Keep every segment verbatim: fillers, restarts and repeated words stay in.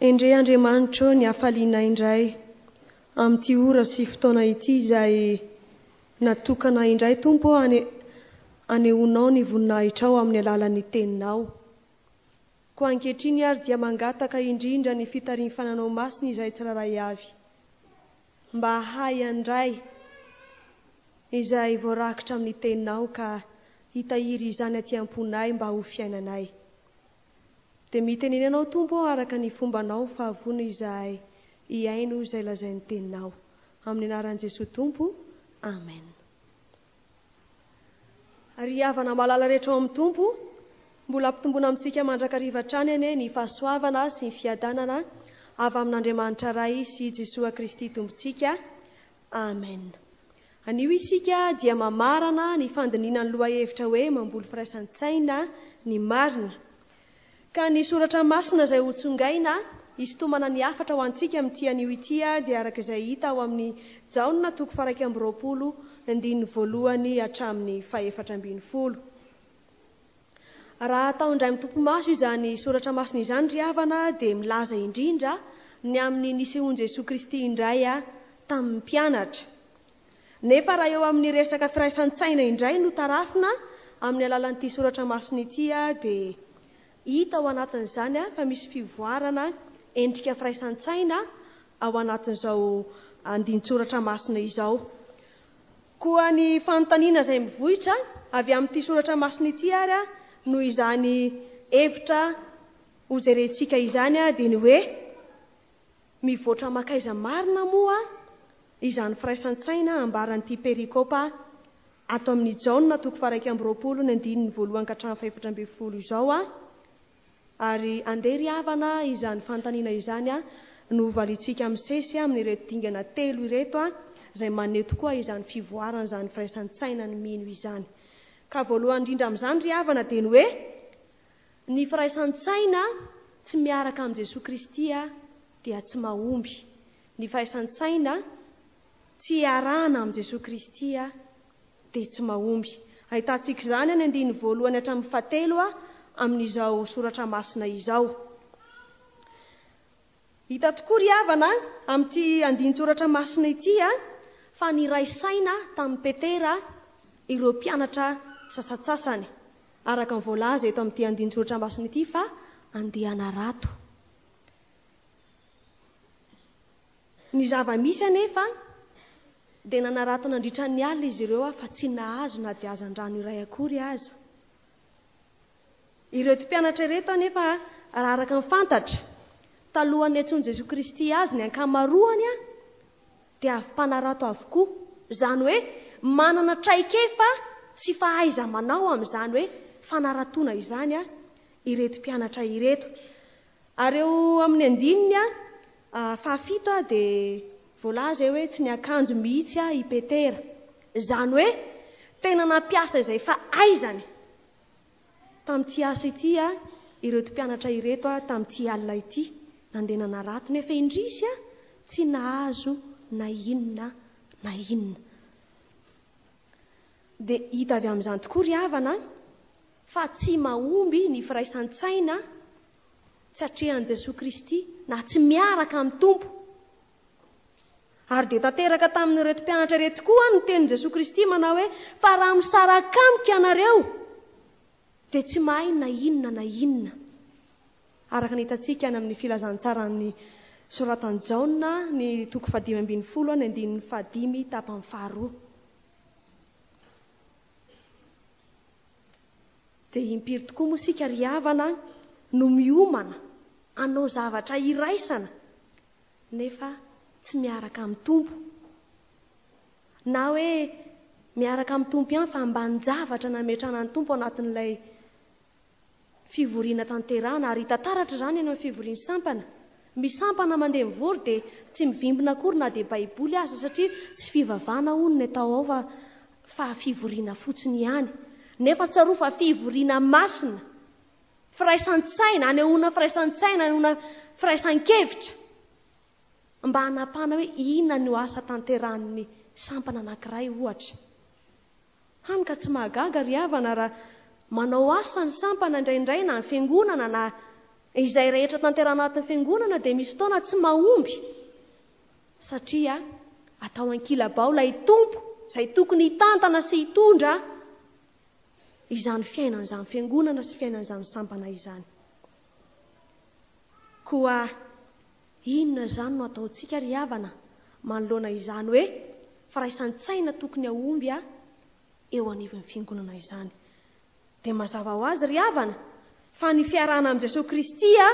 Endre Andriamanitra ny hafaliana indray amin'ity ora sy fotoana ity izay natokana indray Tompo anehoanao ny voninahitrao amin'ny alalan'ny teninao. Ko ankehitriny ary dia mangataka indrindra ny fitarian'ny fananao masina izay tsiraray avy, mba ahay andray izay voarakitra amin'ny teninao ka hitahiry izany aty am-ponay mba ho fiainanay. Dia mitenena anao Tompo araka ny fombanao fahavony izay iaino izay lazain'ny teninao. Amin'ny anaran'i Jesoa Tompo, amen. Ary havana malala rehetra ao amin'ny Tompo, mbola ampitombona amintsika mandrakariva hatrany ane ny fahasoavana sy ny fiadanana avy amin'Andriamanitra Ray sy Jesoa Kristy Tompontsika, amen. Anio isika dia mamarana ny fandiniana ny lohahevitra hoe mamboly firaisan-tsaina ny marina. Ka ny soratra masina izay hotsongaina hisintomana ny hafatra ho antsika amin'ity anio ity dia araka izay hita ao amin'ny Jaona toko faha iraika amby roapolo andininy voalohany hatramin'ny fahaefatra ambin'ny folo. Raha atao indray mitompo maso izany soratra masina izany ry havana dia milaza indrindra ny amin'ny nisehoan'i Jesoa Kristy indray tamin'ny mpianatra. Nefa raha eo amin'ny resaka firaisan-tsaina indray no tarafina amin'ny alalan'ity soratra masina ity dia hita ao anatin'izany fa misy fivoarana endrika firaisan-tsaina ao anatin'izao andinin-tsoratra masina izao. Koa ny fanontaniana izay mivohitra avy amin'ity soratra masina ity ary no izany hevitra ho jerentsika izany dia ny hoe mivoatra makaiza marina moa izany firaisan-tsaina ambaran'ity perikopa ato amin'ny Jaona toko faha iraika amby roapolo ny andininy voalohany ka hatramin'ny fahaefatra ambin'ny folo izao ary andeha ry havana izany fanontaniana izany no valintsika amin'ny sesy amin'ny ireto dingana telo ireto izay maneho tokoa izany fivoarana izany firaisan-tsaina ny mino izany. Ka voalohany indrindra amin'izany ry havana dia ny hoe ny firaisan-tsaina tsy miaraka amin'i Jesoa Kristy dia tsy mahomby. Ny firaisan-tsaina tsy iarahana amin'i Jesoa Kristy dia tsy mahomby. Ahitantsika izany any andininy voalohany hatramin'ny fahatelo amin'izao soratra masina izao. Hita tokoa ry havana amin'ity andinin-tsoratra masina ity fa niraisaina tamin'ny Petera ireo mpianatra sasatsasany araka ny voalaza eto amin'ity andinin-tsoratra masina ity fa andeha hanarato. Ny zava-misy anefa dia nanarato nandritra ny alina izy ireo fa tsy nahazo na dia hazan-drano iray akory aza. Ireto mpianatra ireto anefa raha araka ny fantatra talohan'ny antsoin'i Jesoa Kristy azy ny ankamaroany dia mpanarato avokoa, izany hoe manana traikefa sy fahaiza manao amin'izany hoe fanaratona izany ireto mpianatra ireto. Ary eo amin'ny andininy fahafito dia voalaza hoe tsy niakanjo mihitsy i Petera, izany hoe tena nampiasa izay fahaizany tamin'ity asa ity ireto mpianatra ireto tamin'ity alina ity nandeha nanarato nefa indrisy tsy nahazo na inona na inona. Dia hita avy amin'izany tokoa ry havana fa tsy mahomby ny firaisan-tsaina tsy hatrehan'i Jesoa Kristy na tsy miaraka amin'ny Tompo. Ary dia tanteraka tamin'ireto mpianatra ireto koa ny tenin'i Jesoa Kristy manao hoe fa raha misaraka amiko ianareo dia tsy mahay na inona na inona. Araka ny hitantsika any amin'ny filazantsara ny soratan'i Jaona ny toko fahadimy ambin'ny folo ny andininy fahadimy tapany faharoa. Dia impiry tokoa moa isika ry havana no miomana anao zavatra iraisana nefa tsy miaraka amin'ny Tompo, na hoe miaraka amin'ny Tompo ihany fa mban-javatra nametrana ny Tompo anatin'ilay fivoriana tanterahana. Ary hita taratra izany any amin'ny fivoriany sampana. Misampana mandeha mivory dia tsy mivimbina akory na dia baiboly aza satria tsy fivavahana hono ny atao ao fa fa fivoriana fotsiny ihany. Nefa tsaroa fa fivoriana masina, firaisan-tsaina, anehoana firaisan-tsaina, anehoana firaisan-kevitra mba hanapana hoe inona no asa tanterahan'ny sampana anankiray ohatra. Hany ka tsy mahagaga ry havana raha manao asa ny sampana indraindray na ny fiangonana na izay rehetra tanterana anatin'ny fiangonana dia misy fotoana tsy mahomby satria atao ankilabao ilay tompo izay tokony hitantana sy hitondra izany fiainan'izany fiangonana sy fiainan'izany sambana izany. Koa inona izany no ataontsika ry havana manoloana izany hoe firaisan-tsaina tokony ahomby a eo anivon'ny fiangonana izany. Dia mazava ho azy ry havana fa ny fiarahana amin'i Jesosy Kristy a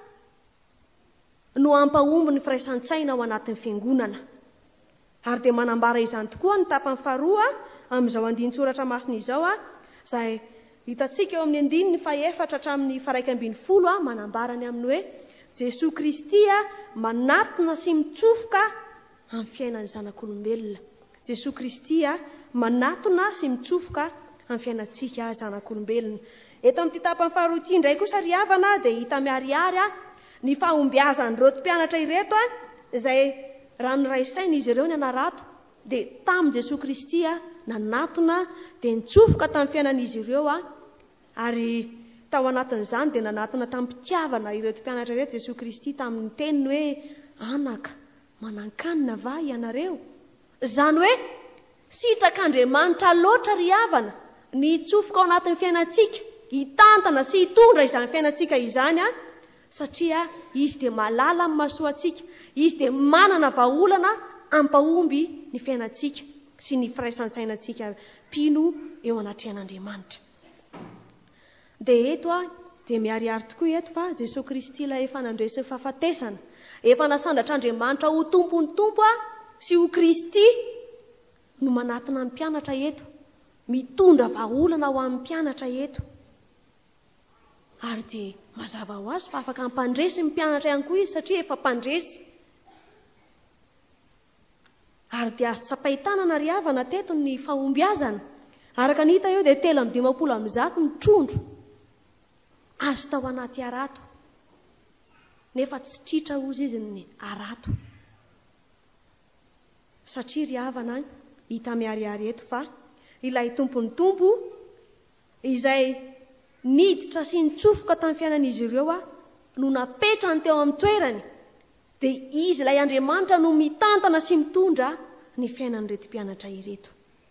no ampahomby ny firaisan-tsaina ao anatin'ny fiangonana. Ary dia manambara izany tokoa ny tapany faharoa amin'izao andinin-tsoratra masina izao a izay hitantsika eo amin'ny andininy fahaefatra hatramin'ny faha iraika ambin'ny folo a manambarany aminy hoe Jesosy Kristy a manatona sy mitsofoka amin'ny fiainan'ny zanak'olombelona. Jesosy Kristy a manatona sy mitsofoka amin'ny fiainantsika zanak'olombelona. Eto amin'ity tapany faharoa ity indray kosa ry havana dia hita miharihary a ny fahombiazan'ireto mpianatra ireto a izay raha noraisaina izy ireo ny anarato dia tamin'i Jesosy Kristy a nanatona dia nitsofoka tamin'ny fiainan'izy ireo a ary tao anatin'izany dia nanatona tamin'ny mpitiavana ireto mpianatra ireto Jesosy Kristy tamin'ny teniny hoe anaka manan-kanina va ianareo. Izany hoe sitrak'Andriamanitra loatra ry havana ny hitsofoka ao anatin'ny fiainantsika, hitantana sy hitondra izany fiainantsika izany a satria izy dia malala amin'ny masoantsika, izy dia manana vahaolana ampahomby ny fiainantsika sy ny firaisan-tsainantsika pino eo anatrehan'Andriamanitra. Dia eto a dia miharihary tokoa eto fa Jesosy Kristy ilay efa nandresy fahafatesana, efa nasandratr'Andriamanitra ho tompony tompo a sy ho Kristy no manatona ny mpianatra eto, mitondra vahaolana ho amin'ny mpianatra eto. Ary dia mazava ho azy fa afaka hampandresy ny mpianatra ihany koa izy satria efa mpandresy. Ary dia azo tsapahitanana ry havana teto ny fahombiazana. Araka ny hita eo dia telo amby dimampolo amby zato ny trondro azo tao anaty arato. Nefa tsy tritra ozy izy ny arato. Satria ry havana hita miharihary eto fa ilay tompony tompo izay niditra sy nitsofoka tamin'ny fiainan'izy ireo a no napetrany teo amin'ny toerany dia izy ilay Andriamanitra no mitantana sy mitondra ny fiainan'ireto mpianatra ireto.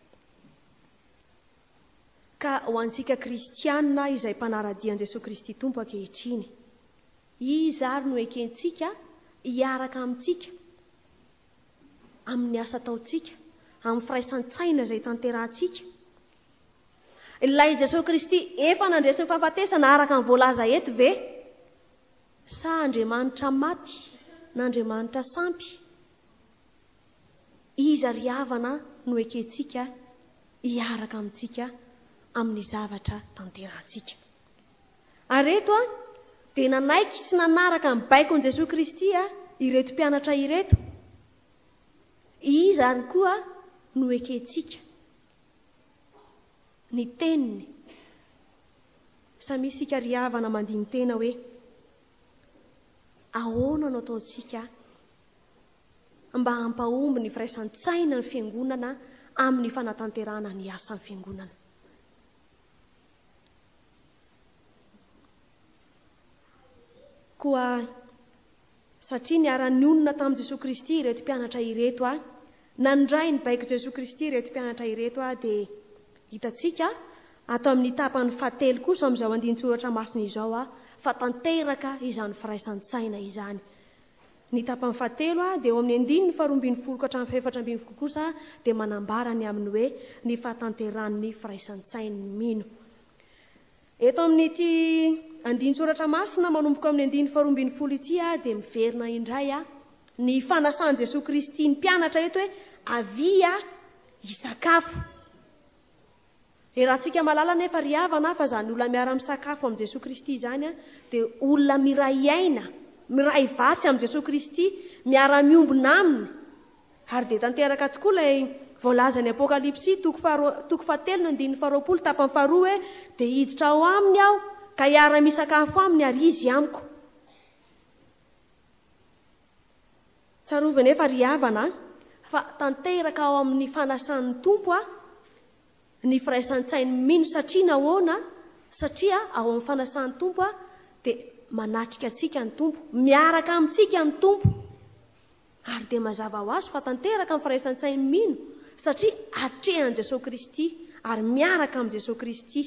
Ka ho antsika kristianina izay mpanaradian'i Jesosy Kristy tompo ankehitriny, izy ary no ekentsika hiaraka amintsika amin'ny asa ataontsika, amin'ny firaisan-tsaina izay tanterahantsika. Ilay Jesosy Kristy efa nandresy ny fahafatesana araka ny voalaza eto ve? Sa Andriamanitra maty na Andriamanitra sampy? Izy ry havana no ekentsika hiaraka amintsika amin'ny zavatra tanterahantsika. Ary eto a dia nanaiky sy nanaraka ny baikon'i Jesosy Kristy a ireto mpianatra ireto. Izy ary koa no ekentsika ny teniny. Sa misy sika ry havana mandiny tena hoe ahoana no ataontsika mba hampahomby ny firaisan-tsaina ny fiangonana amin'ny fanatanterahana ny asan'ny fiangonana. Koa satria niara-ny onona tamin'i Jesosy Kristy ireto mpianatra ireto a, nandray ny baiko Jesosy Kristy ireto mpianatra ireto a, dia hitantsika atao amin'ny tapany fahatelo kosa amin'izao andinin-tsoratra masina izao a, fa tanteraka izany firaisan-tsaina izany. Ny tapany fahatelo a dia eo amin'ny andininy faharoa ambin'ny folo ka hatramin'ny fahaefatra ambin'ny folo kosa dia manambarany aminy hoe ny fahatanteran'ny firaisan-tsainy mino. Eto amin'ity andinin-tsoratra masina manomboka amin'ny andininy faharoa ambin'ny folo ity a dia miverina indray a ny fanasan'i Jesosy Kristy ny mpianatra eto hoe avia hisakafo. E raha tsika malala nefa ry havana fa izany olona miara-misakafo amin'i Jesosy Kristy izany a dia olona miray aina, miray vatsy amin'i Jesosy Kristy, miara-miombona aminy. Ary dia tanteraka tokoa ilay voalazan'ny Apokalipsy toko fahatelo ny andininy faharoapolo tapany faharoa hoe dia hiditra ao aminy aho ka hiara-misakafo aminy ary izy amiko. Tsarovy nefa ry havana fa tanteraka ao amin'ny fanasan'ny tompo a ny firaisan-tsainy mino satria nahoana? Satria ao amin'ny fanasan'ny tompo a dia manatrika antsika ny tompo, miaraka amintsika ny tompo, ary dia mazava ho azy fa tanteraka amin'ny firaisan-tsainy mino satria atrehan'i Jesosy Kristy ary miaraka amin'ny Jesosy Kristy.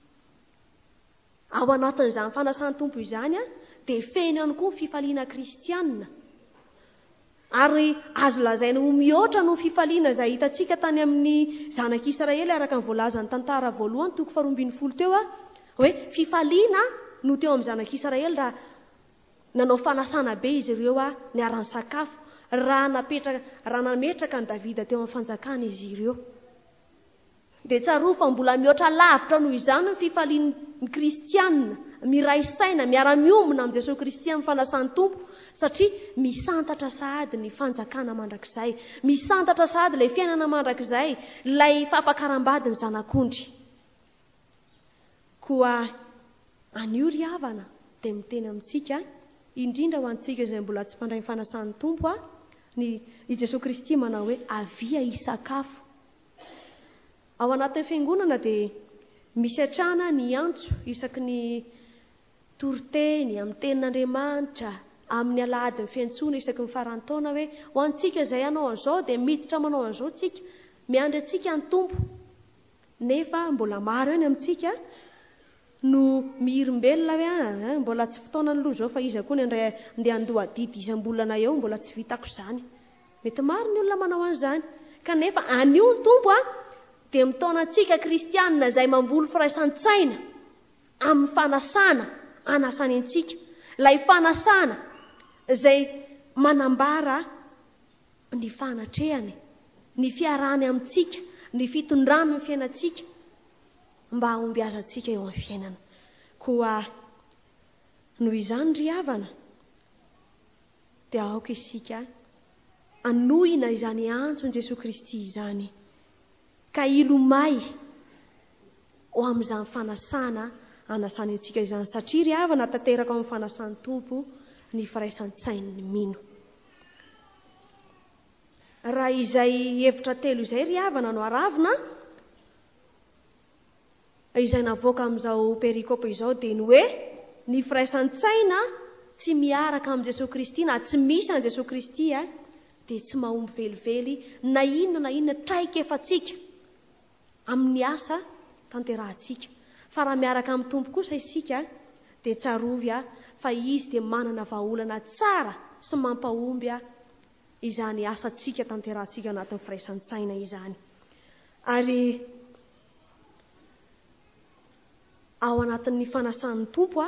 Ao anatin'izany fanasany tompo izany a, dia feno ihany koa fifaliana kristianina. Ary azo lazaina ho mihoatra no fifaliana izay hitantsika tany amin'ny zanak'Israely araka ny voalazan'ny tantara voalohany toko faharoa ambin'ny folo teo a, hoe fifaliana no teo amin'ny zanak'Israely raha nanao fanasana be izy ireo a niara-ny sakafo, raha napetraka raha nametraka ny Davida teo amin'ny fanjakana izy ireo. Dia tsaroa fa mbola mihoatra lavitra noho izany ny fifalian'ny kristianina, miray saina, miara-miomina amin'ny Jesosy Kristy amin'ny fanasany tompo, satria misantatra sahady ny fanjakana mandrakizay, misantatra sahady ilay fiainana mandrakizay, ilay fampakaram-bady ny zanak'ondry. Koa anio ry havana dia miteny amintsika, indrindra ho antsika izay mbola tsy mpandray ny fanasan'ny tompo a, ny i Jesosy Kristy manao hoe avia hisakafo. Ao anatin'ny fiangonana dia misy hatrana ny antso isaky ny toriteny amin'ny tenin'Andriamanitra, amin'ny alahady ny fiantsoana isaky ny faran'ny taona hoe ho antsika izay hanao an'izao dia miditra manao an'izao tsika, miandry antsika ny tompo. Nefa mbola maro eny amintsika no mihirimbelona hoe mbola tsy fotoana ny loha izao fa iza koa ny andray andeha handoa didy isam-bolana eo, mbola tsy vitako izany. Mety maro ny olona manao an'izany, kanefa anio ny tompo a dia mitaona antsika kristianina izay mamboly firaisan-tsaina amin'ny fanasana anasany antsika, ilay fanasana izay manambara ny fanatrehany, ny fiarahany amintsika, ny fitondrany ny fiainantsika mba ahomby azy antsika eo amin'ny fiainana. Koa noho izany ry havana dia aoka isika anohina izany antson'i Jesosy Kristy izany, ka ilomay ho amin'izany fanasana anasany antsika izany, satria ry havana tanteraka amin'ny fanasan'ny tompo ny firaisan-tsainy mino. Raha izay hevitra telo izay ry havana no aravina, izay navoaka amin'izao perikopy izao dia ny hoe ny firaisan-tsaina tsy miaraka amin'ny Jesosy Kristy na tsy misy an' Jesosy Kristy a, dia tsy mahomby velively na inona na inona traika efatsika amin'ny asa tanterahantsika. Fa raha miaraka amin'ny tompo kosa isika dia tsarovy a fa izy dia manana vahaolana tsara sy mampahomby a izany asantsika tanterahantsika anatin'ny firaisan-tsaina izany. Ary ao anatin'ny fanasan'ny tompo a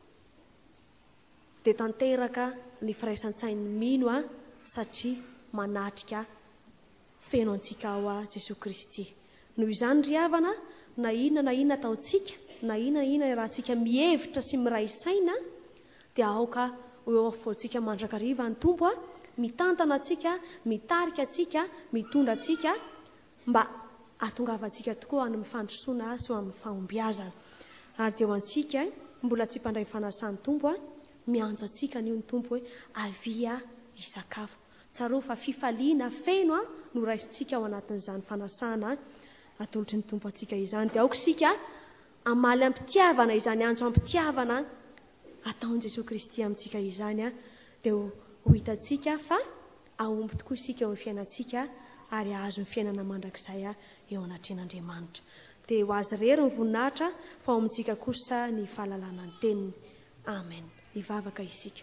dia tanteraka ny firaisan-tsainy mino a, satria manatrika feno antsika ao a Jesosy Kristy. Noho izany ry havana, na inona na inona ataontsika, na inona na inona raha tsika mihevitra sy miray saina, dia aoka ho eo afovoantsika mandrakariva ny tompo a, mitantana atsika, mitarika atsika, mitondra atsika mba ahatongavantsika tokoa amin'ny fandrosoana sy amin'ny fahombiazana. Ary dia ho antsika mbola tsy mpandray fanasany tompo a, miantso atsika anio ny tompo hoe avia hisakafo. Tsaro fa fifaliana feno a no raisintsika ao anatin'izany fanasana atolotry ny tompo atsika izany. Dia aoka isika amaly ampitiavana izany antso ampitiavana ataon'i Jesosy Kristy amintsika izany a, dia ho hitantsika fa ahomby tokoa isika eo amin'ny fiainantsika ary ahazo ny fiainana mandrakizay a eo anatren'Andriamanitra. Dia ho azy rery ny voninahitra fa ao amintsika kosa ny fahalalana ny teniny. Amen. Hivavaka isika.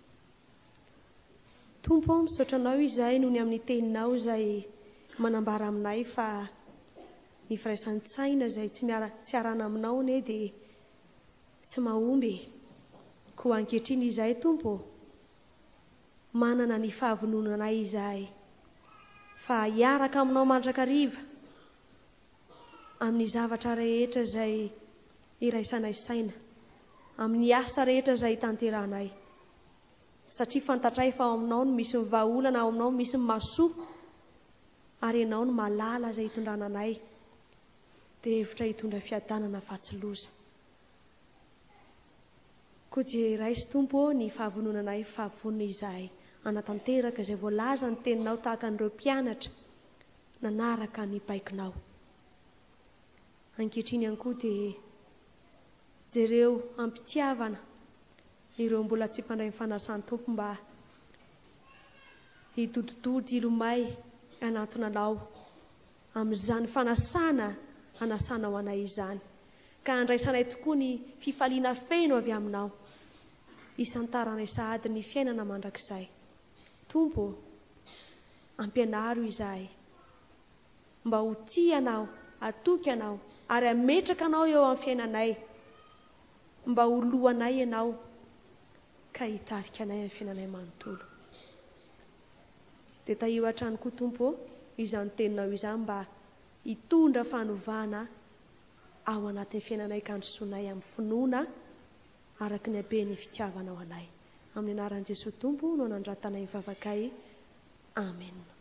Tompo, misaotra anao izay noho ny amin'ny teninao izay manambara aminay fa ny firaisan-tsaina izay tsy miara tsy arana aminao ne dia tsy mahomby. Koa ankehitriny izay Tompo, manana ny fahavononanay izay fa hiaraka aminao mandrakariva amin'ny zavatra rehetra izay iraisanay saina, amin'ny asa rehetra izay tanterahanay, satria fantatray fa ao aminao no misy ny vahaolana, ao aminao no misy ny mahasoa, ary ianao no malala izay hitondrananay, dia hevitra hitondra fiadanana fahatsiloza. Koa dia raisy Tompo ny fahavononanay fahavonona izay anatanteraka izay voalaza ny teninao tahaka an'ireo mpianatra nanaraka ny baikinao. Ankehitriny ihany koa dia jereo ampitiavana ireo mbola tsy mpandray mifanasany tompo mba hitoditody ilomay anatinanao amin'izany fanasana anasana ho anay izany, ka andraisanay tokoa ny fifaliana feno avy aminao isantaranay sahady ny fiainana mandrakizay. Tompo, ampianaro izahay mba ho tia anao, atoky anao ary ametraka anao eo amin'ny fiainanay, mba ho loanay ianao ka hitarika anay amin'ny fiainanay manontolo. Dia tahio hatrany koa Tompo izany teninao izany mba hitondra fanovana ao anatin'ny fiainanay ka androsoanay amin'ny finoana araka ny haben'ny fitiavanao anay. Amin'ny anaran'i Jesosy Tompo no nandratanay mivavakay. Amen.